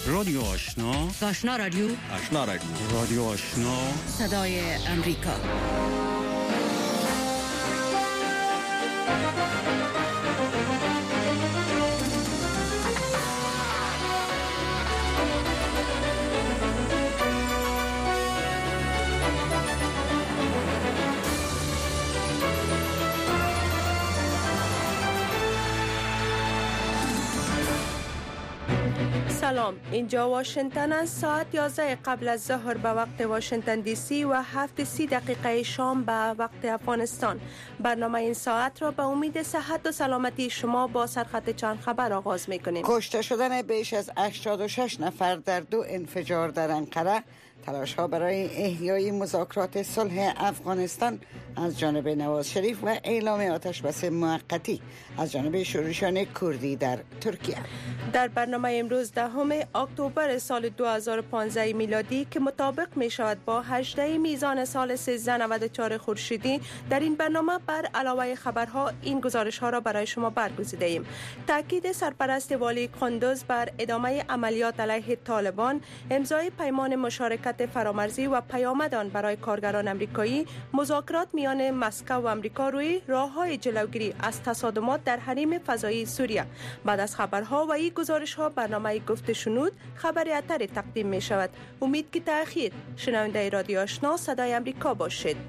رادیو آشنا، رادیو رادیو آشنا، صدای امریکا. سلام، اینجا واشنگتن است. ساعت 11 قبل از ظهر به وقت واشنگتن دی سی و 7:30 شام به وقت افغانستان. برنامه این ساعت را به امید صحت و سلامتی شما با سرخط چند خبر آغاز می‌کنیم. کشته شدن بیش از 86 نفر در 2 انفجار در انقره، تلاش‌ها برای احیای مذاکرات صلح افغانستان از جانب نواز شریف و اعلام آتش‌بس موقتی از جانب شورشیان کردی در ترکیه. در برنامه امروز 10 اکتبر سال 2015 میلادی که مطابق می شود با 18 میزان سال 1394 خورشیدی، در این برنامه بر علاوه خبرها این گزارش ها را برای شما برگزیده ایم. تاکید سرپرست والی قندوز بر ادامه عملیات علیه طالبان، امضای پیمان مشارکت فرامرزی و پیامد آن برای کارگران امریکایی، مذاکرات میان مسکو و امریکا روی راه‌های جلوگیری از تصادمات در حریم فضایی سوریه. بعد از خبرها و این گزارش ها برنامه گفت شنود خبر اتر تقدیم می شود. امید که تأخیر شنونده رادیو آشنا صدای امریکا باشید.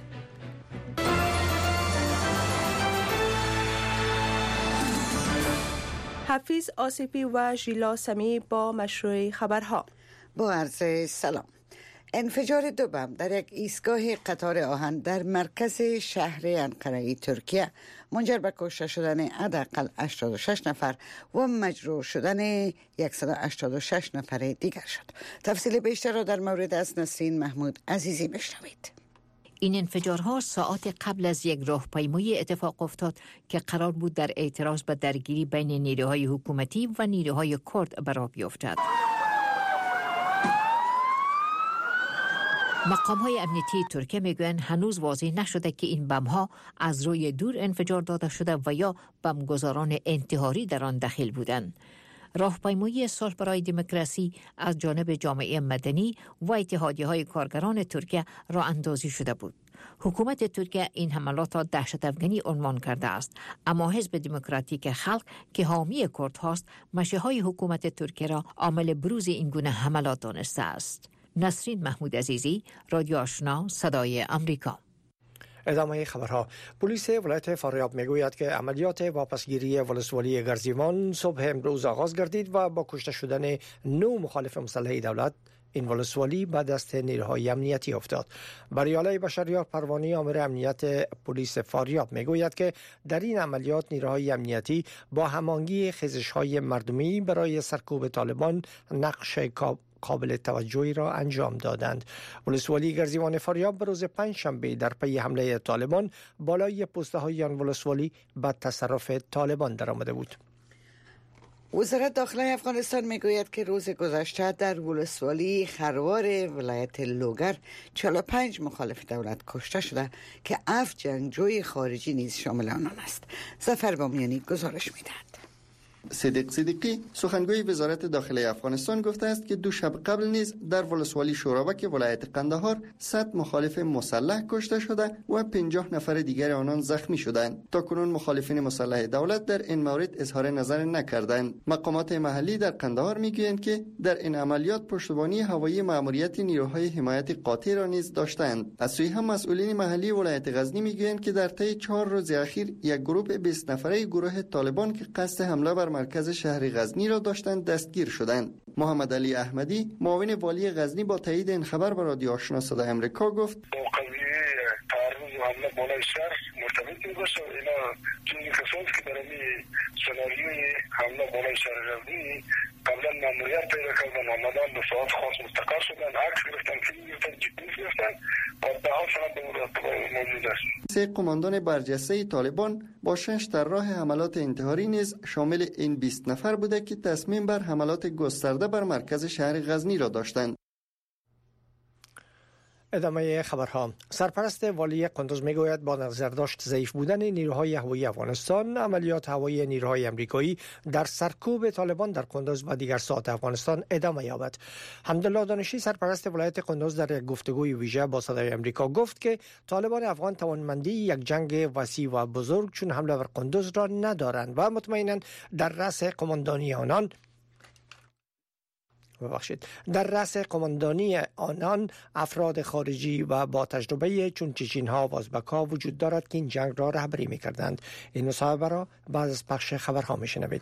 حفیظ آصفی و ژیلا سمی با مشروع خبرها. با عرض سلام. انفجار 2 بم در یک ایستگاه قطار آهن در مرکز شهر انقره ترکیه منجر به کشته شدن حداقل 86 نفر و مجروح شدن 186 نفر دیگر شد. تفصیل بیشتر را در مورد از نسرین محمود عزیزی بشنوید. این انفجارها ساعات قبل از یک راهپیمایی اتفاق افتاد که قرار بود در اعتراض به درگیری بین نیروهای حکومتی و نیروهای کرد به راه بیفتد. مقام‌های امنیتی ترکیه میگویند هنوز واضح نشده که این بم‌ها از روی دور انفجار داده شده و یا بمبگذاران انتحاری در آن دخیل بودند. راهپیمایی صلح برای دموکراسی از جانب جامعه مدنی و اتحادیه‌های کارگران ترکیه راه اندازی شده بود. حکومت ترکیه این حملات را دهشت افغانی عنوان کرده است، اما حزب دموکراتیک خلق که حامی کردهاست مشی‌های حکومت ترکیه را عامل بروز این گونه حملات دانسته است. نسرین محمود عزیزی، رادیو آشنا، صدای امریکا. ادامه خبرها. پلیس ولایت فاریاب میگوید که عملیات واپسگیری ولسوالی گرزیوان صبح امروز آغاز گردید و با کشته شدن 9 مخالف مسلح دولت این ولسوالی به دست نیروهای امنیتی افتاد. بریاله بشریار پروانی آمر امنیت پلیس فاریاب میگوید که در این عملیات نیروهای امنیتی با هماهنگی خیزش‌های مردمی برای سرکوب طالبان نقش قابل توجهی را انجام دادند. ولسوالی گرزیوان فاریاب به روز پنجشنبه در پی حمله طالبان بالای پسته های آن ولسوالی به تصرف طالبان درآمده بود. وزارت داخله افغانستان میگوید که روز گذشته در ولسوالی خروار ولایت لوگر 45 مخالف دولت کشته شده که 7 جنگجوی خارجی نیز شامل آنان است. ظفر بامیانی گزارش میدهد. صدیق صدیقی سخنگوی وزارت داخله افغانستان گفته است که 2 شب قبل نیز در ولسوالی شورابک ولایت قندهار 100 مخالف مسلح کشته شده و 50 نفر دیگر آنان زخمی شدند. تاکنون مخالفین مسلح دولت در این مورد اظهار نظر نکردند. مقامات محلی در قندهار میگویند که در این عملیات پشتیبانی هوایی مأموریت نیروهای حمایت قاطع را نیز داشتند. از سوی هم مسئولین محلی ولایت غزنی میگویند که در طی 4 روز اخیر یک گروه 20 نفره گروه طالبان که قصد حمله بر مرکز شهر غزنی را داشتند دستگیر شدند. محمد علی احمدی معاون والی غزنی با تایید این خبر به رادیو آشنا صدای امریکا گفت قضیه تعرض و حمله بالای شهر مرتبط می‌باشه. اینا جزئی کسانی که برای سناریوی حمله بالای شهر غزنی قبلا ماموریت پیدا کردن، آمدن به ساعت خاص مستقر شدن، عکس گرفتن، فیلم گرفتن، جدی گرفتن و به حال سند موجود است. 3 قماندان برجسته طالبان با 6 طراح حملات انتحاری نیز شامل این 20 نفر بوده که تصمیم بر حملات گسترده بر مرکز شهر غزنی را داشتند. ادامه خبرها. سرپرست والی قندوز میگوید با نظرداشت ضعیف بودن نیروهای هوایی افغانستان، عملیات هوایی نیروهای امریکایی در سرکوب طالبان در قندوز و دیگر ساحات افغانستان ادامه یابد. حمدالله دانشی سرپرست ولایت قندوز در یک گفتگوی ویژه با صدای امریکا گفت که طالبان افغان توانمندی یک جنگ وسیع و بزرگ چون حمله بر قندوز را ندارند و مطمئنا در رأس قماندانی آنان افراد خارجی و با تجربه چون چچین ها و ازبک ها وجود دارد که این جنگ را رهبری می کردند. این مصاحبه را بعد از پخش خبرها می شنوید.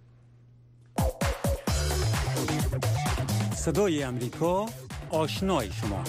صدای امریکا، آشنای شما.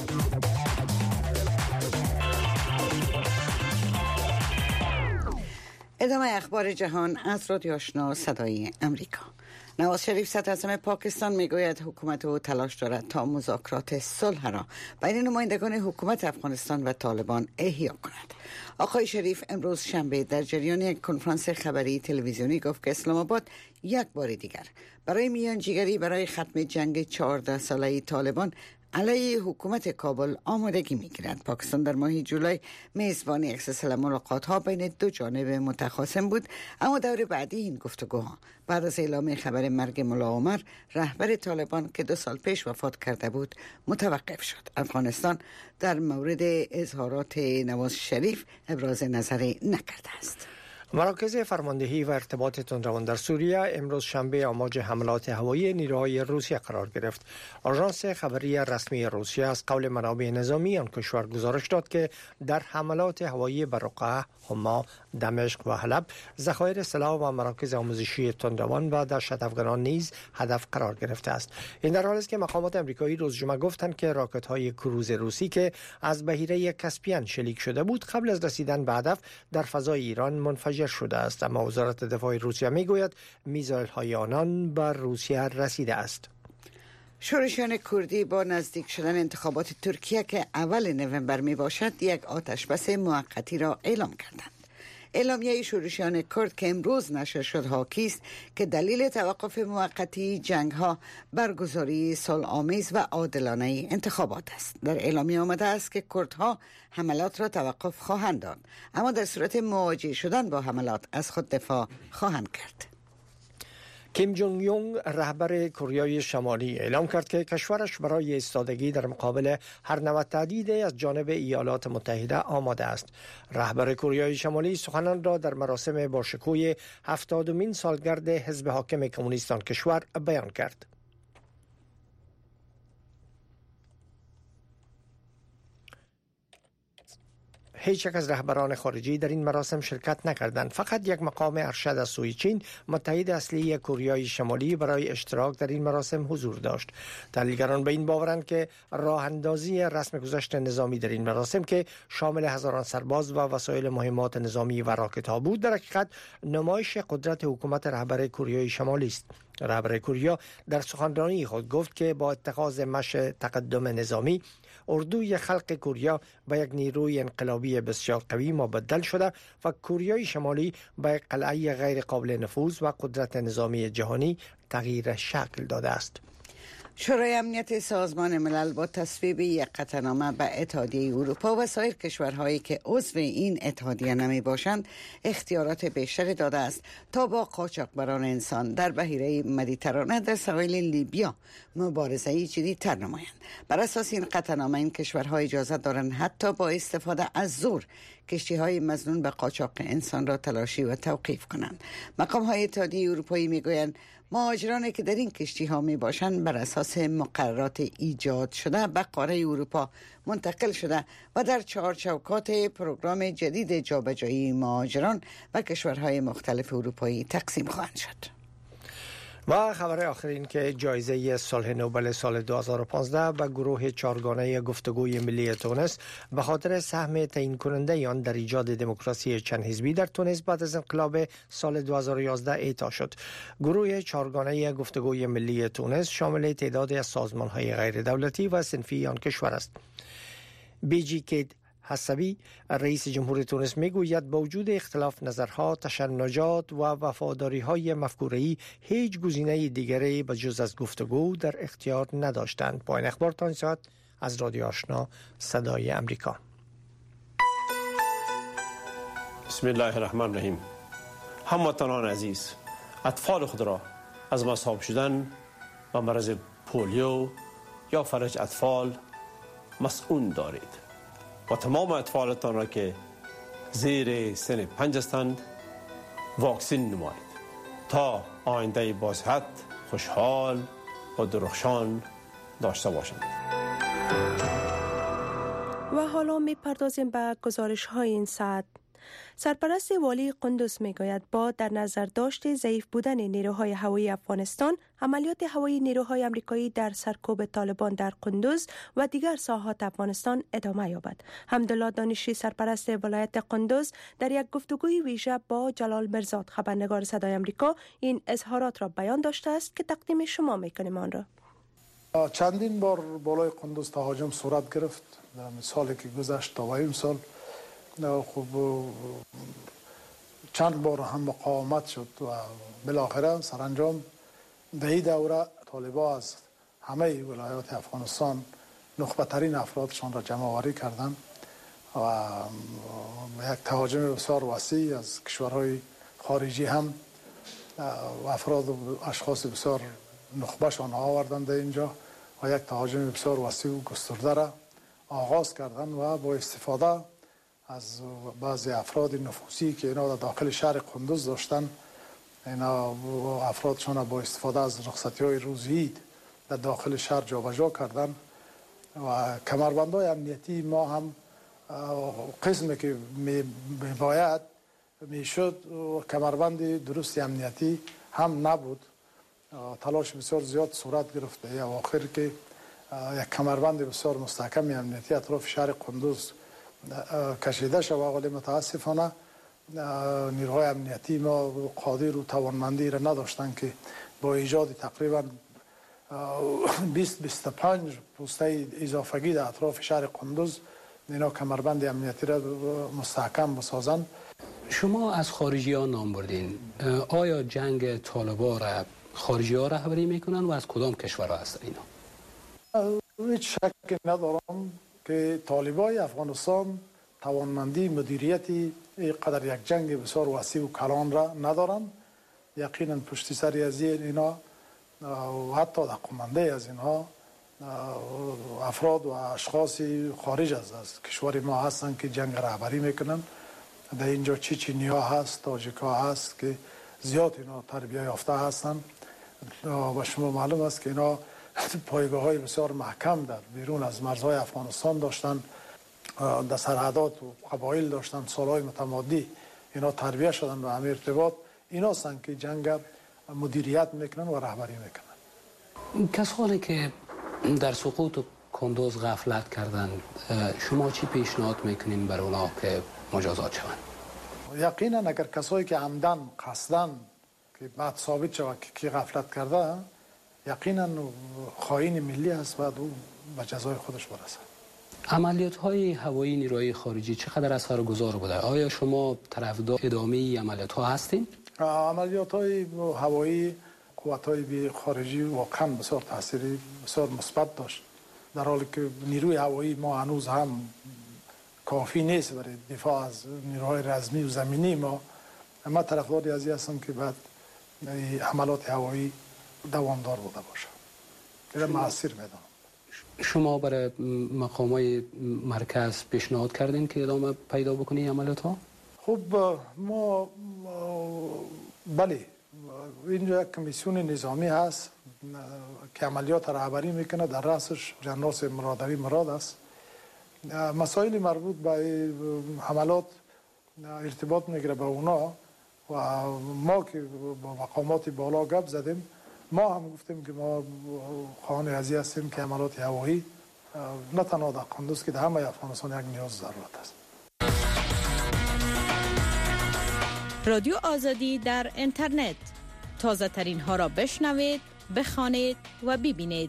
ادامه اخبار جهان از رادیو آشنا صدای امریکا. نواز شریف صدراعظم پاکستان میگوید حکومت او تلاش دارد تا مذاکرات صلح را بین نمایندگان حکومت افغانستان و طالبان احیا کند. آقای شریف امروز شنبه در جریان یک کنفرانس خبری تلویزیونی گفت که اسلام آباد یک بار دیگر برای میانجیگری برای ختم جنگ 14 ساله طالبان علیه حکومت کابل آمادگی می‌گیرد. پاکستان در ماه جولای میزبان یک سلسله ملاقات‌ها بین دو جانب متخاصم بود، اما دور بعدی این گفتگوها بعد از اعلام خبر مرگ ملا عمر رهبر طالبان که 2 سال پیش وفات کرده بود متوقف شد. افغانستان در مورد اظهارات نواز شریف ابراز نظری نکرده است. مراکز فرماندهی و ارتباط تندروان در سوریه امروز شنبه آماج حملات هوایی نیروهای روسیه قرار گرفت. آژانس خبری رسمی روسیه از قول منابع نظامی آن کشور گزارش داد که در حملات هوایی بر رقه، حما، دمشق و حلب ذخایر سلاح و مراکز آموزشی تندروان و دهشت افغانان نیز هدف قرار گرفته است. این در حالی است که مقامات آمریکایی روز جمعه گفتند که راکت‌های کروز روسی که از بحیره کاسپین شلیک شده بود قبل از رسیدن به هدف در فضای ایران منفجر شده است، اما وزارت دفاع روسیه میگوید میزایل‌های آنان بر روسیه رسیده است. شورشیان کردی با نزدیک شدن انتخابات ترکیه که اول نوامبر می باشد یک آتش بس موقتی را اعلام کردند. اعلامیه شورشیان کرد که امروز نشر شد حاکی است که دلیل توقف موقتی جنگ ها برگزاری صلح‌آمیز و عادلانه انتخابات است. در اعلامیه آمده است که کردها حملات را توقف خواهند داد، اما در صورت مواجه شدن با حملات از خود دفاع خواهند کرد. کیم جونگ یونگ رهبر کره شمالی اعلام کرد که کشورش برای ایستادگی در مقابل هر نوع تهدید از جانب ایالات متحده آماده است. رهبر کره شمالی سخنان را در مراسم باشکوه 70مین سالگرد حزب حاکم کمونیست آن کشور بیان کرد. هیچ یک از رهبران خارجی در این مراسم شرکت نکردند. فقط یک مقام ارشد از سوی چین، متحد اصلی کره شمالی، برای اشتراک در این مراسم حضور داشت. تحلیلگران به این باورند که راه اندازی رسم گذشت نظامی در این مراسم که شامل هزاران سرباز و وسایل مهمات نظامی و راکت‌ها بود، در حقیقت نمایش قدرت حکومت رهبر کره شمالی است. رهبر کره در سخنرانی خود گفت که با اتخاذ مشی تقدم نظامی، اردوی خلق کره به یک نیروی انقلابی بسیار قوی مبدل شده و کره شمالی به یک قلعه غیر قابل نفوذ و قدرت نظامی جهانی تغییر شکل داده است. شورای امنیت سازمان ملل با تصویب یک قطعنامه به اتحادیه اروپا و سایر کشورهایی که عضو این اتحادیه نمی باشند اختیارات بیشتری داده است تا با قاچاقبران انسان در بحیره مدیترانه در سواحل لیبیا مبارزه جدی‌تر نمایند. بر اساس این قطعنامه این کشورها اجازه دارند حتی با استفاده از زور کشتی‌های مظنون به قاچاق انسان را تلاشی و توقیف کنند. مقام‌های اتحادیه اروپایی می‌گویند مهاجرانی که در این کشتی‌ها میباشند بر اساس مقررات ایجاد شده به قاره اروپا منتقل شده و در چارچوکات پروگرام جدید جابجایی مهاجران و کشورهای مختلف اروپایی تقسیم خواهند شد. و خبر آخر این که جایزه صلح نوبل سال 2015 به گروه چهارگانه گفتگوی ملی تونس به خاطر سهم تعیین کننده آن در ایجاد دموکراسی چند حزبی در تونس بعد از انقلاب سال 2011 اعطا شد. گروه چهارگانه گفتگوی ملی تونس شامل تعدادی از سازمان‌های غیر دولتی و صنفی آن کشور است. BGK حسبی رئیس جمهور تونس میگوید با وجود اختلاف نظرها، تشنجات و وفاداری‌های مفکوره‌ای هیچ گزینه دیگری به جز از گفتگو در اختیار نداشتند. با این اخبار تا این ساعت از رادیو آشنا صدای امریکا. بسم الله الرحمن الرحیم. هموطنان عزیز، اطفال خود را از مصاب شدن و مرض پولیو یا فلج اطفال مسئول دارید و تمام اطفالتان را که زیر سن 5 هستند واکسین نمایید تا آینده با صحت، خوشحال و درخشان داشته باشند. و حالا می‌پردازیم به گزارش‌های این ساعت. سرپرست والی قندوز میگوید با در نظر داشت ضعیف بودن نیروهای هوایی افغانستان، عملیات هوایی نیروهای آمریکایی در سرکوب طالبان در قندوز و دیگر ساحات افغانستان ادامه یابد. حمدالله دانشی، سرپرست ولایت قندوز، در یک گفتگوی ویژه با جلال مرزاد، خبرنگار صدای آمریکا، این اظهارات را بیان داشته است که تقدیم شما میکنیم آن را. چندین بار بالای قندوز تهاجم صورت گرفت. در سالی که گذشت تا این سال خب چند بار هم مقاومت شد و بالاخره سرانجام در این دوره طالبان از همه ولایات افغانستان نخبه ترین افرادشان را جمع آوری کردند و یک تهاجم بسیار وسیع از کشورهای خارجی هم افراد و اشخاص بسیار نخبهشان آوردند اینجا و یک تهاجم بسیار وسیع و گسترده را آغاز کردند و با استفاده از بعضی افراد نفوذی که اینا در داخل شهر قندوز داشتن، اینا افرادشان با استفاده از رخصتی‌های روزی در داخل شهر جابجا کردن و کمربندهای امنیتی ما هم قسمی که میباید میشد کمربند درست امنیتی هم نبود. تلاش بسیار زیاد صورت گرفته یا آخر که یک کمربند بسیار مستحکم امنیتی اطراف شهر قندوز کشیده شد، ولی متاسفانه نیروهای امنیتی ما قادر و توانمندی را نداشتن که با ایجاد تقریبا 20-25 پوسته اضافگی در اطراف شهر قندوز اینا کمربند امنیتی را مستحکم بسازند. شما از خارجی ها نام بردین. آیا جنگ طالبان را خارجی ها رهبری میکنن و از کدام کشورها هستن اینا؟ هیچ شکی ندارم که طالبان افغانستان توانمندی مدیریتی قدر یک جنگ بسیار وسیع و کلان را ندارن. یقینا پشت سر از اینا و حتی در قمنده از اینها افراد و اشخاص خارج از کشور ما هستند که جنگ رهبری میکنن. در اینجا چچنیا هست، تاجیکا هست که زیاد اینا تربیت یافته هستند و شما معلوم است که اینا پایگاه های بسیار محکم در بیرون از مرزهای افغانستان داشتن، در سرحدات و قبایل داشتن، سالهای متمادی اینا تربیت شدن و همه ارتباط اینا هستند که جنگ مدیریت میکنن و رهبری میکنن. کسانی که در سقوط قندوز غفلت کردن، شما چی پیشنهاد میکنین برای اونا که مجازات شوند؟ یقینا اگر کسایی که عمدن قصدن که بعد ثابت شود که غفلت کرده، یقینا خائن ملی است و او به جزای خودش برسد. عملیات های هوایی نیروهای خارجی چقدر اثرگذار بوده؟ آیا شما طرفدار ادامه عملیات ها هستین؟ عملیات های هوایی قوات های خارجی واقعا بسیار تاثیری بسیار مثبت داشت، در حالی که نیروی هوایی ما هنوز هم کافی نیست برای دفاع از نیروهای رزمی و زمینی ما. اما طرفداری از این هستم که بعد حملات هوایی دوامدار بوده باشه. این مؤثر میدونم. شما برای مقامات مرکز پیشنهاد کردین که ادامه پیدا بکنی عملیات ها؟ خب ما بله، اینجا یک کمیسیون نظامی هست که عملیات رهبری میکنه، در رأسش جنرال مرادوی مراد است. مسائل مربوط به حملات ارتباط میگیره به اونا و ما که با مقامات بالا گپ زدیم، ما هم گفتیم که ما خواهان ازی هستیم که عملیات هوایی نه تنها در قندوز که در همه افغانستان یک نیاز ضرورت است. رادیو آزادی در اینترنت، تازه ترین ها را بشنوید، بخوانید و ببینید.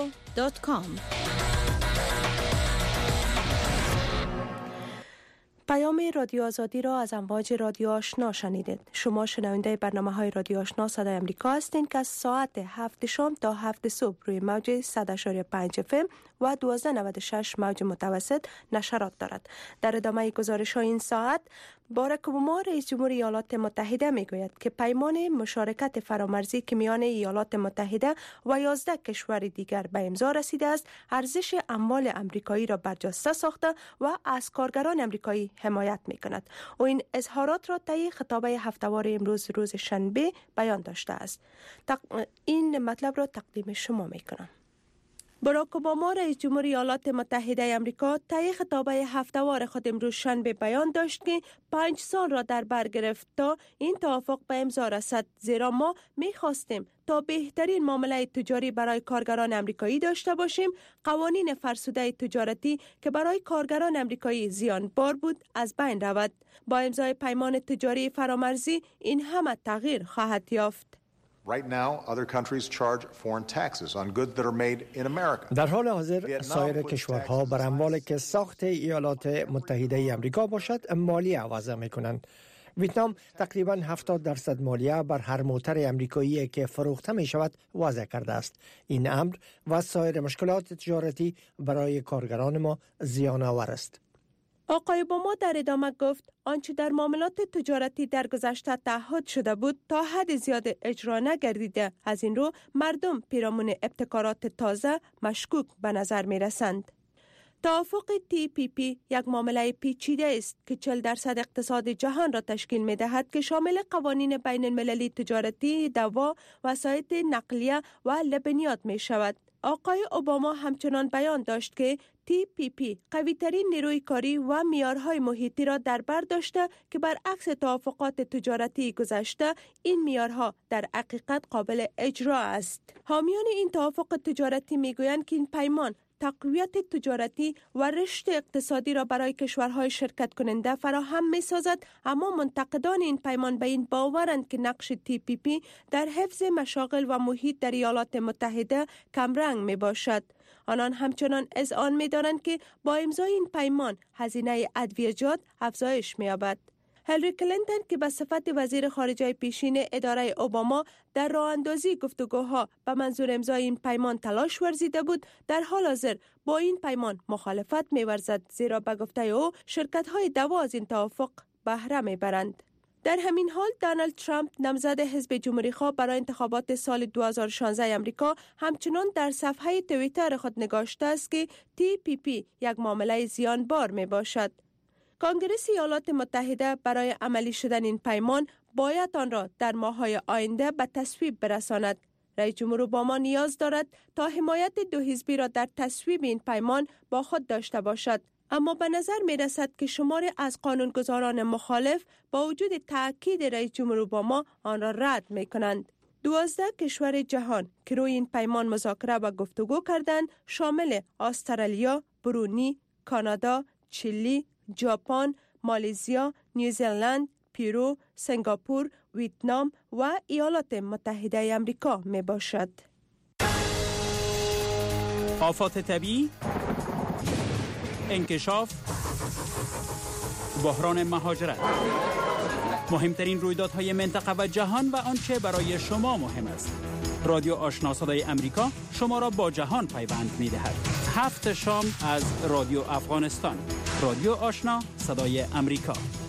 azadiradio.com. پیام رادیو آزادی را از امواج رادیو آشنا شنیدید. شما شنونده برنامه‌های رادیو آشنا صدای آمریکا هستید که از ساعت 7 شام تا 7 صبح روی موج 100.5 FM و 1296 موج متوسط نشرات دارد. در ادامه گزارش‌های این ساعت، باراک اوباما رئیس جمهور ایالات متحده میگوید که پیمان مشارکت فرامرزی که میان ایالات متحده و 11 کشور دیگر به امضا رسیده است، ارزش اموال امریکایی را برجسته ساخته و از کارگران امریکایی حمایت می‌کند. او این اظهارات را طی خطابه هفته‌وار امروز روز شنبه بیان داشته است. این مطلب را تقدیم شما می‌کنم. باراک اوباما رئیس جمهور ایالات متحده آمریکا طی خطابه هفته‌وار خود امروز شنبه بیان داشت که 5 سال را در بر گرفت تا این توافق به امضا رسد، زیرا ما می‌خواستیم تا بهترین معامله تجاری برای کارگران امریکایی داشته باشیم. قوانین فرسوده تجارتی که برای کارگران امریکایی زیانبار بود از بین رود. با امضای پیمان تجاری فرامرزی این همه تغییر خواهد یافت. Right now, other countries charge foreign taxes on goods that are made in America. در حال حاضر سایر کشورها بر اموالی که ساخت ایالات متحده آمریکا باشد مالیه وضع می‌کنند. ویتنام تقریباً 70% مالیه بر هر موتر امریکایی که فروخته می شود وضع کرده است. این امر و سایر مشکلات تجارتی برای کارگران ما زیان آور است. آقای اوباما در ادامه گفت آنچه در معاملات تجارتی در گذشته تعهد شده بود تا حد زیاد اجرا نگردیده. از این رو مردم پیرامون ابتکارات تازه مشکوک به نظر می رسند. توافق TPP یک معامله پیچیده است که 40% اقتصاد جهان را تشکیل می دهد که شامل قوانین بین المللی تجارتی، دوا، وسایط نقلیه و لبنیات می شود. آقای اوباما همچنان بیان داشت که TPP قوی‌ترین نیروی کاری و معیارهای محیطی را در بر داشته که برعکس توافقات تجارتی گذشته این معیارها در حقیقت قابل اجرا است. حامیان این توافق تجارتی میگویند که این پیمان تقویت تجارتی و رشد اقتصادی را برای کشورهای شرکت کننده فراهم می سازد، اما منتقدان این پیمان به این باورند که نقش TPP در حفظ مشاغل و محیط در ایالات متحده کمرنگ می باشد. آنان همچنان اذعان می دارند که با امضای این پیمان هزینه ادویه‌جات افزایش می یابد. هیلاری کلینتون که به صفت وزیر خارجه پیشین اداره اوباما در راه اندازی گفتگوها به منظور امضای این پیمان تلاش ورزیده بود، در حال حاضر با این پیمان مخالفت می‌ورزد، زیرا به گفته او شرکت‌های دوا از این توافق بهره می‌برند. در همین حال دونالد ترامپ نامزد حزب جمهوری‌خواه برای انتخابات سال 2016 امریکا همچنان در صفحه توییتر خود نگاشته است که TPP یک معامله زیانبار می‌باشد. کنگره ایالات متحده برای عملی شدن این پیمان باید آن را در ماه‌های آینده به تصویب برساند. رئیس جمهور اوباما نیاز دارد تا حمایت دو حزبی را در تصویب این پیمان با خود داشته باشد، اما به نظر می رسد که شماری از قانونگذاران مخالف با وجود تأکید رئیس جمهور اوباما آن را رد می کنند. 12 کشور جهان که روی این پیمان مذاکره و گفتگو کردند شامل استرالیا، برونی، کانادا، چیلی، ژاپن، مالزیا، نیوزلند، پیرو، سنگاپور، ویتنام و ایالات متحده آمریکا می باشد. آفات طبیعی، انکشاف، بحران مهاجرت، مهمترین رویدادهای منطقه و جهان و آنچه برای شما مهم است. رادیو آشنا صدای امریکا شما را با جهان پیوند می دهد. 7 شام از رادیو افغانستان. رادیو آشنا صدای امریکا.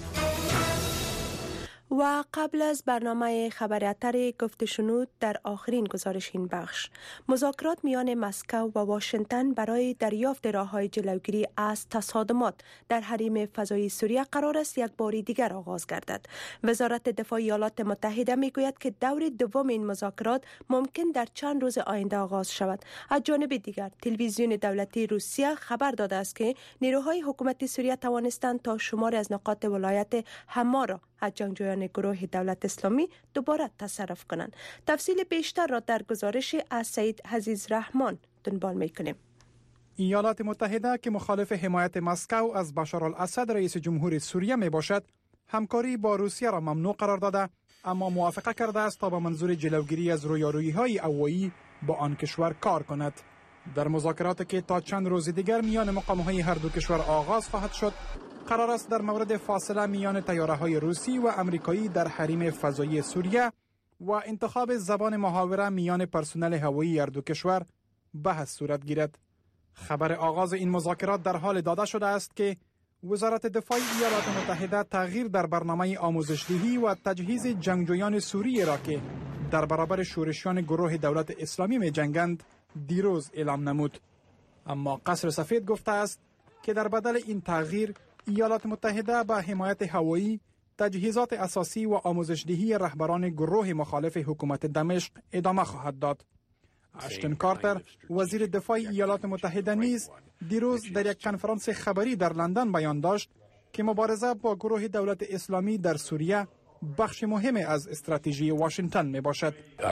و قبل از برنامه خبر اتر گفته شنود در آخرین گزارش این بخش، مذاکرات میان مسکو و واشنگتن برای دریافت راه‌های جلوگیری از تصادمات در حریم فضایی سوریه قرار است یک بار دیگر آغاز گردد. وزارت دفاع ایالات متحده میگوید که دور دوم این مذاکرات ممکن در چند روز آینده آغاز شود. از جانب دیگر تلویزیون دولتی روسیه خبر داده است که نیروهای حکومت سوریه توانستند تا شماری از نقاط ولایت حما را از جنگجویان گروه دولت اسلامی دوباره تصرف کنند. تفصیل بیشتر را در گزارش از سید عزیز رحمان دنبال می‌کنیم. ایالات متحده که مخالف حمایت مسکو از بشار الاسد رئیس جمهور سوریه می باشد، همکاری با روسیه را ممنوع قرار داده، اما موافقه کرده است تا به منظور جلوگیری از رویارویی‌های هوایی با آن کشور کار کند. در مذاکراتی که تا چند روز دیگر میان مقام‌های هر دو کشور آغاز خواهد شد، قرار است در مورد فاصله میان تیاره‌های روسی و آمریکایی در حریم فضایی سوریه و انتخاب زبان محاوره میان پرسنل هوایی هر دو کشور بحث صورت گیرد. خبر آغاز این مذاکرات در حال داده شده است که وزارت دفاع ایالات متحده تغییر در برنامه آموزش‌دهی و تجهیز جنگجویان سوریه را که در برابر شورشیان گروه دولت اسلامی می جنگند دیروز اعلام نمود. اما قصر سفید گفته است که در بدل این تغییر ایالات متحده به حمایت هوایی، تجهیزات اساسی و آموزش‌دهی رهبران گروه مخالف حکومت دمشق ادامه خواهد داد. اشتون کارتر وزیر دفاع ایالات متحده نیز دیروز در یک کنفرانس خبری در لندن بیان داشت که مبارزه با گروه دولت اسلامی در سوریه بخش مهمی از استراتژی واشنگتن می باشد.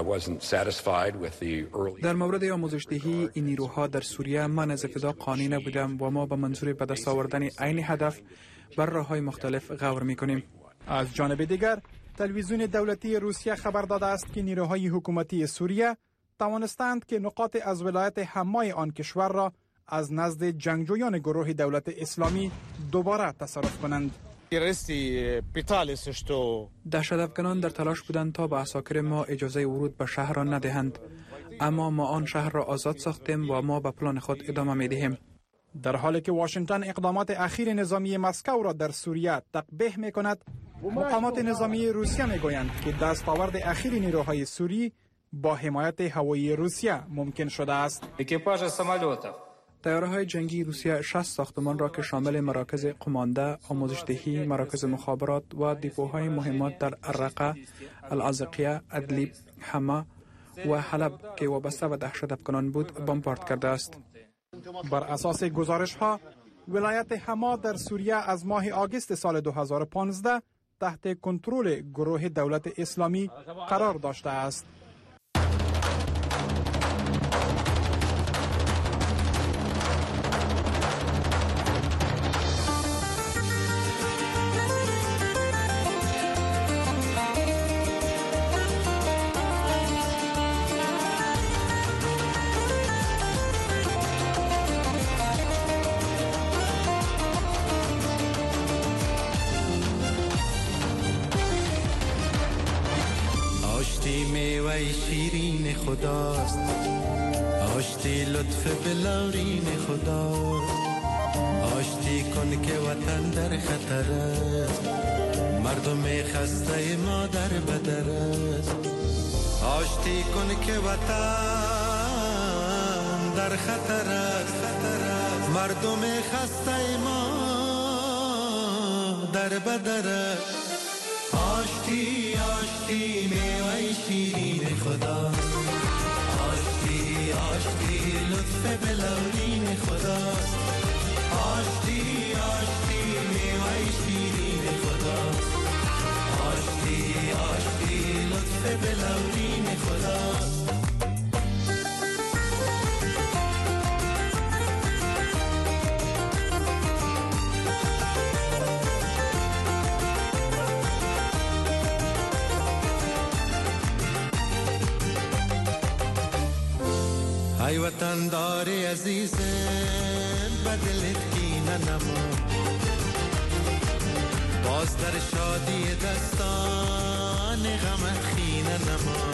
در مورد آموزش‌دهی این نیروها در سوریه من از ابتدا قانع نبودم و ما به منظور به دست آوردن عین هدف بر راه‌های مختلف غور می‌کنیم. از جانب دیگر تلویزیون دولتی روسیه خبر داده است که نیروهای حکومتی سوریه توانستند که نقاط از ولایت حمای آن کشور را از نزد جنگجویان گروه دولت اسلامی دوباره تصرف کنند. دهشت‌افکنان در تلاش بودند تا به عساکر ما اجازه ورود به شهر را ندهند، اما ما آن شهر را آزاد ساختیم و ما به پلان خود ادامه می‌دهیم. در حالی که واشنگتن اقدامات اخیر نظامی مسکو را در سوریه تقبیح می‌کند، مقامات نظامی روسیه می‌گویند که دستاورد اخیر نیروهای سوری با حمایت هوایی روسیه ممکن شده است. تیاره‌های جنگی روسیه 60 ساختمان را که شامل مراکز قمانده، آموزش‌دهی، مراکز مخابرات و دیپوهای مهمات در الرقه، العازقیه، ادلیب، حما و حلب که وابسته به دهشت‌افکنان بود بمبارد کرده است. بر اساس گزارش‌ها، ولایت حما در سوریه از ماه آگوست سال 2015 تحت کنترل گروه دولت اسلامی قرار داشته است. شیرین خداست، آشتی لطف بلورین خداست، آشتی کن که وطن در خطر است، مردم خسته ما در بدر است، آشتی کن که وطن در خطر است، مردم خسته ما در بدر است، آشتی آشتی میوه شیرین خدا، آشتی آشتی لطف بلورین خدا، آشتی آشتی میوه شیرین خدا، آشتی آشتی لطف بلورین خدا. ای وطن داری عزیز بدلت کینه نما، باز در شادی دستان غمت خینه نما،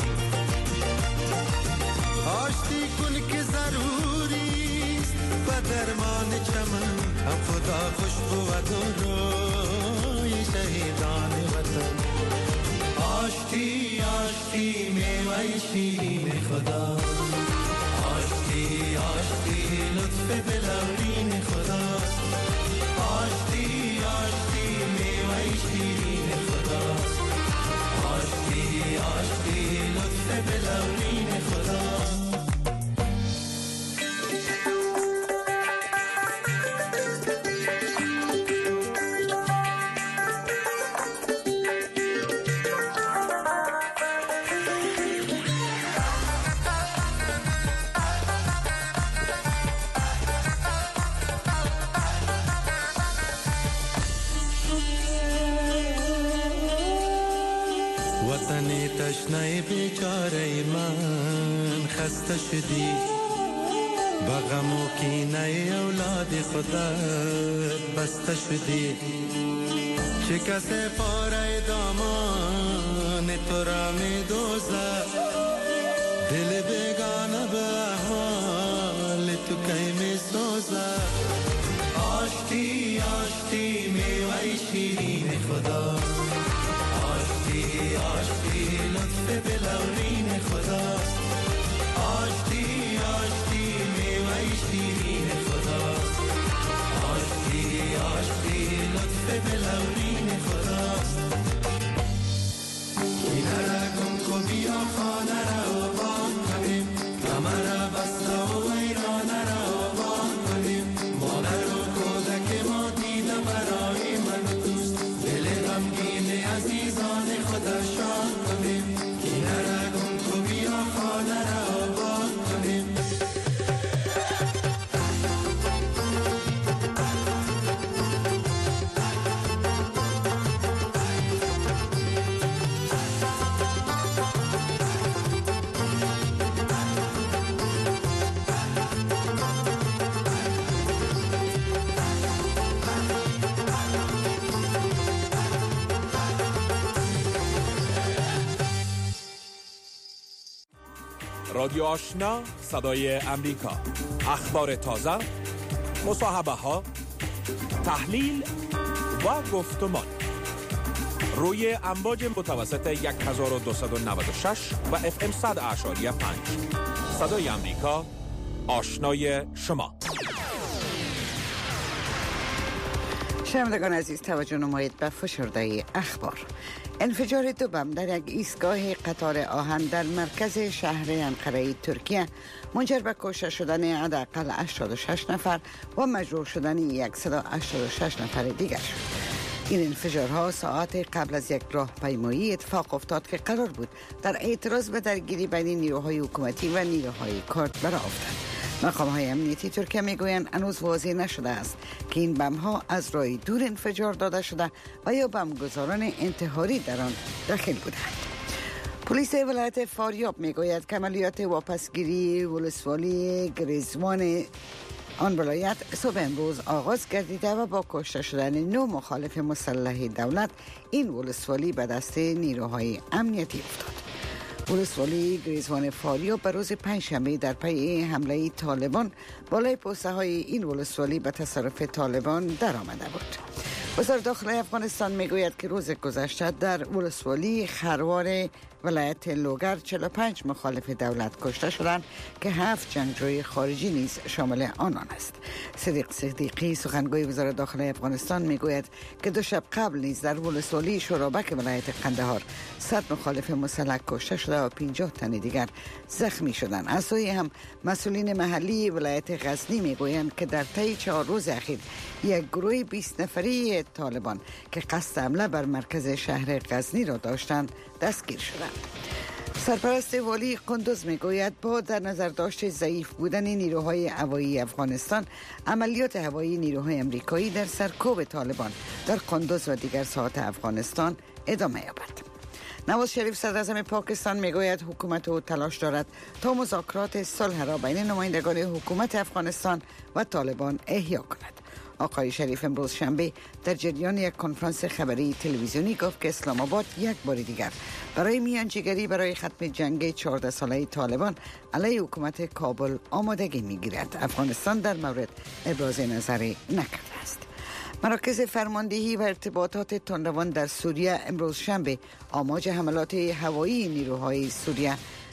آشتی کن که ضروریست و درمان چمن، هم خدا خوش بود و روی شهیدان وطن، آشتی آشتی میوه شیرین خدا، آشتی آشتی لطف بلورین خدا، آشتی آشتی میوه شیرین خدا، آشتی آشتی لطف بلورین خدا. تشنه بیچاره من خسته شدی، بغم و کینه اولاد خودت بسته شدی، چه کسی پاره دامان تو را می دوزه، دل بیگانه به احوال تو کی می سوزه. آشتی آشتی میوه شیرین خدا، آشتی آشتی لطف دلورین خدا، آشتی آشتی میوه شیرین خدا، آشتی آشتی لطف دلورین خداست. اینه را کن خوبی و خانه را آباد کنیم، غمه را بسته و ویرانه را آباد کنیم، مادر و کودک ما دیده برای من دوست، دل غمگین عزیزان خدا شاد کنیم. اینه را کن خوبی و خانه را آباد کنیم. رادیو آشنا صدای امریکا، اخبار تازه، مصاحبه ها، تحلیل و گفتمان روی امواج متوسط 1296 و FM 100.5. صدای امریکا، آشنای شما. شنوندگان عزیز، توجه نمایید به فشرده اخبار. انفجار دو بم در یک ایستگاه قطار آهن در مرکز شهر انقره ترکیه منجر به کشته شدن حداقل 86 نفر و مجروح شدن 186 نفر دیگر شد. این انفجارها ساعت قبل از یک راهپیمایی اتفاق افتاد که قرار بود در اعتراض به درگیری بین نیروهای حکومتی و نیروهای کرد برآ افتد. مقام‌های امنیتی ترکیه میگویند هنوز واضح نشده است که این بم‌ها از راه دور انفجار داده شده و یا بمبگذاران انتحاری در آن داخل بودند. پلیس ولایت فاریاب میگوید که عملیات واپسگیری ولسوالی گریزوان آن ولایت صبح امروز آغاز گردیده و با کشته شدن 9 مخالف مسلح دولت این ولسوالی به دست نیروهای امنیتی افتاد. ولسوالی گریزوان فاریاب به روز پنجشنبه در پی حمله طالبان بالای پوسته های این ولسوالی به تصرف طالبان در آمده بود. وزارت داخلی افغانستان میگوید که روز گذشته در ولسوالی خروار ولایت لوگر 45 مخالف دولت کشته شدند که 7 جنگجوی خارجی نیز شامل آنان است. صدیق صدیقی سخنگوی وزارت داخلی افغانستان میگوید که 2 شب قبل نیز در ولسوالی شورابک ولایت قندهار 100 مخالف مسلح کشته شده و 50 تن دیگر زخمی شدند. از سوی هم مسئولین محلی ولایت غزنی میگویند که در طی 4 روز اخیر یک گروه 20 نفری طالبان که قصد حمله بر مرکز شهر غزنی را داشتند دستگیر شدند. سرپرست والی قندوز میگوید با در نظر داشت ضعیف بودن نیروهای هوایی افغانستان، عملیات هوایی نیروهای امریکایی در سرکوب طالبان در قندوز و دیگر ساحات افغانستان ادامه یابد. نواز شریف صدراعظم پاکستان میگوید حکومت او تلاش دارد تا مذاکرات صلح را بین نمایندگان حکومت افغانستان و طالبان احیا کند. آقای شریف امروز شنبه در جریان یک کنفرانس خبری تلویزیونی گفت که اسلام آباد یک بار دیگر برای میانجیگری برای ختم جنگ 14 ساله طالبان علیه حکومت کابل آمادگی میگیرد. افغانستان در مورد ابراز نظری نکرده است. مراکز فرماندهی و ارتباطات تندروان در سوریه امروز شنبه آماج حملات هوایی نیروهای سوریه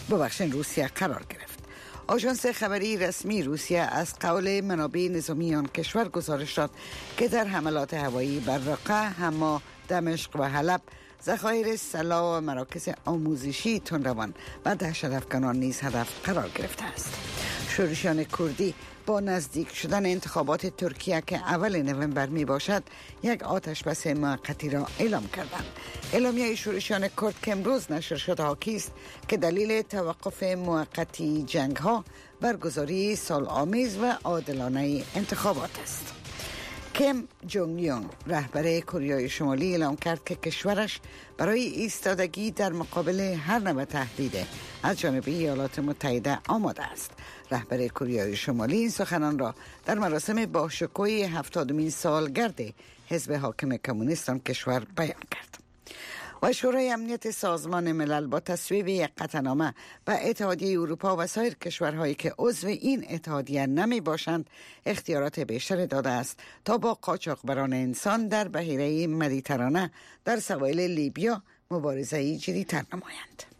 روسیه قرار گرفت. آژانس خبری رسمی روسیه از قول منابع نظامی آن کشور گزارش داد که در حملات هوایی بر رقه، حما، دمشق و حلب ذخایر سلاح و مراکز آموزشی تندروان و دهشت‌افکنان نیز هدف قرار گرفته است. شورشیان کردی با نزدیک شدن انتخابات ترکیه که اول نوامبر می باشد یک آتش بس موقتی را اعلام کردند. اعلامیه شورشیان کرد که امروز نشر شده حاکی است که دلیل توقف موقتی جنگ ها برگزاری صلح‌آمیز و عادلانه انتخابات است. کیم جونگ یون رهبر کره شمالی اعلام کرد که کشورش برای ایستادگی در مقابل هر نوع تهدید از جانب ایالات متحده آماده است. رهبر کره شمالی این سخنان را در مراسم باشکوه 70مین سالگرد حزب حاکم کمونیست آن کشور بیان کرد. و شورای امنیت سازمان ملل با تصویب یک قطعنامه به اتحادیه اروپا و سایر کشورهایی که عضو این اتحادیه نمی باشند اختیارات بیشتر داده است تا با قاچاقبران انسان در بحیره مدیترانه در سواحل لیبیا مبارزه‌ای جدی‌تر نمایند.